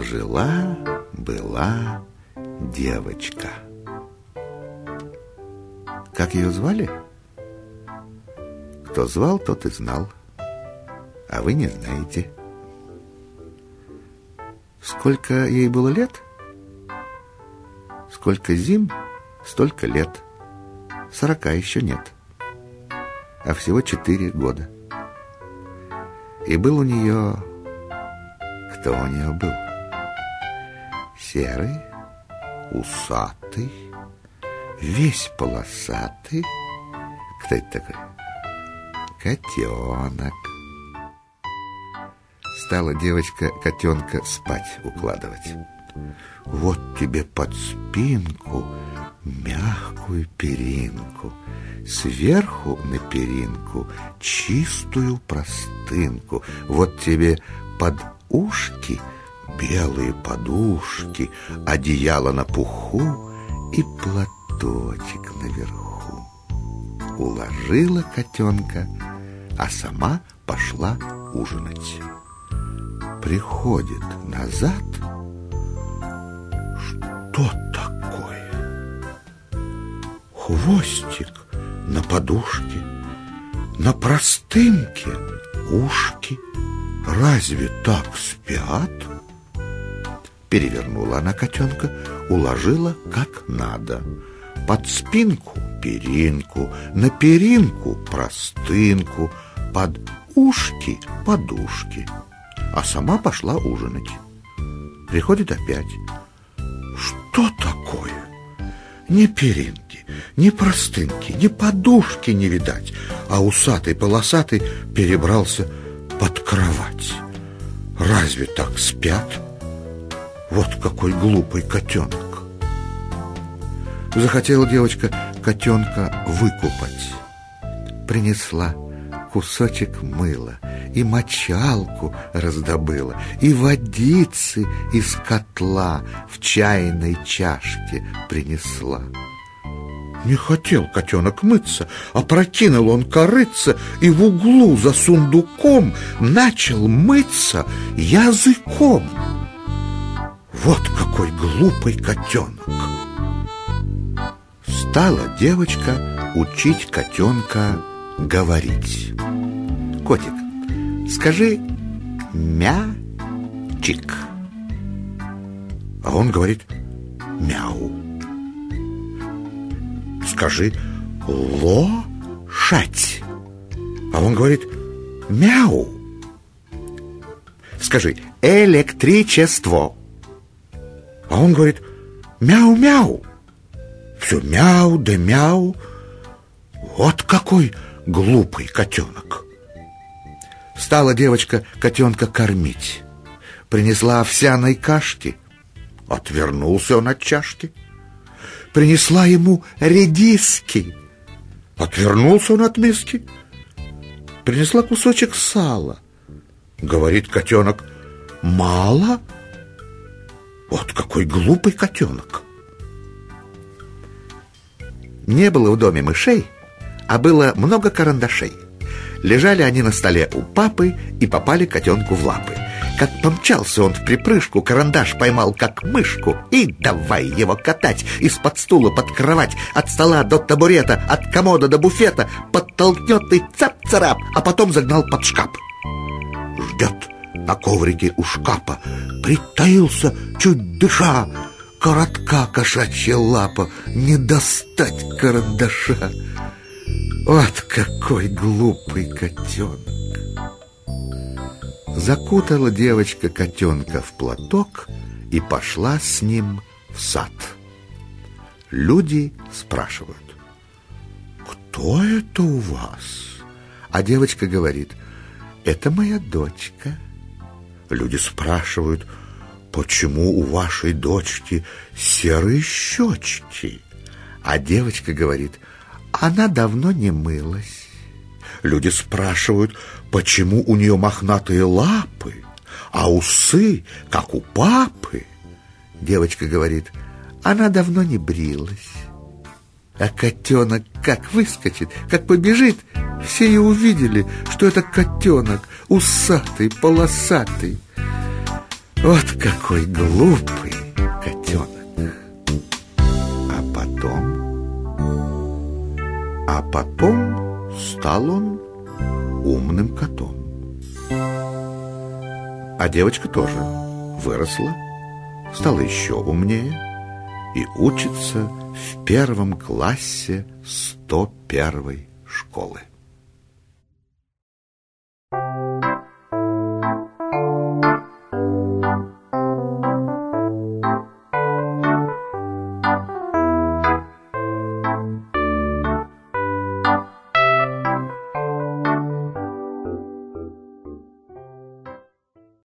Жила-была девочка. Как ее звали? Кто звал, тот и знал, а вы не знаете. Сколько ей было лет? Сколько зим, столько лет. 40 еще нет, а всего 4 года. И был у нее... Кто у нее был? Серый, усатый, весь полосатый. Кто это такой? Котенок. Стала девочка котенка спать укладывать. Вот тебе под спинку мягкую перинку, сверху на перинку чистую простынку. Вот тебе под ушки белые подушки, одеяло на пуху и платочек наверху. Уложила котенка, а сама пошла ужинать. Приходит назад. Что такое? Хвостик на подушке, на простынке ушки. Разве так спят? Перевернула она котенка, уложила как надо. Под спинку перинку, на перинку простынку, под ушки подушки. А сама пошла ужинать. Приходит опять. Что такое? Ни перинки, ни простынки, ни подушки не видать, а усатый-полосатый перебрался под кровать. Разве так спят? Вот какой глупый котенок. Захотела девочка котенка выкупать. Принесла кусочек мыла, и мочалку раздобыла, и водицы из котла в чайной чашке принесла. Не хотел котенок мыться, опрокинул он корытце и в углу за сундуком начал мыться языком. Вот какой глупый котенок! Стала девочка учить котенка говорить. Котик, скажи мячик. А он говорит мяу. Скажи лошадь. А он говорит мяу. Скажи электричество. А он говорит мяу-мяу. Все мяу да мяу. Вот какой глупый котенок. Стала девочка котенка кормить. Принесла овсяной кашки. Отвернулся он от чашки. Принесла ему редиски. Отвернулся он от миски. Принесла кусочек сала. Говорит котенок: мало? Вот какой глупый котенок. Не было в доме мышей, а было много карандашей. Лежали они на столе у папы и попали котенку в лапы. Как помчался он в припрыжку, карандаш поймал как мышку и давай его катать из-под стула под кровать, от стола до табурета, от комода до буфета, подтолкнет и цап-царап, а потом загнал под шкаф. Ждет на коврике у шкафа, притаился, чуть дыша. Коротка кошачья лапа, не достать карандаша. Вот какой глупый котенок. Закутала девочка котенка в платок и пошла с ним в сад. Люди спрашивают: кто это у вас? А девочка говорит: это моя дочка. Люди спрашивают: почему у вашей дочки серые щечки? А девочка говорит: она давно не мылась. Люди спрашивают: почему у нее мохнатые лапы, а усы, как у папы? Девочка говорит: она давно не брилась. А котенок как выскочит, как побежит, все и увидели, что это котенок усатый, полосатый. Вот какой глупый котенок. А потом стал он умным котом. А девочка тоже выросла, стала еще умнее и учится в 1 классе 101-й школы.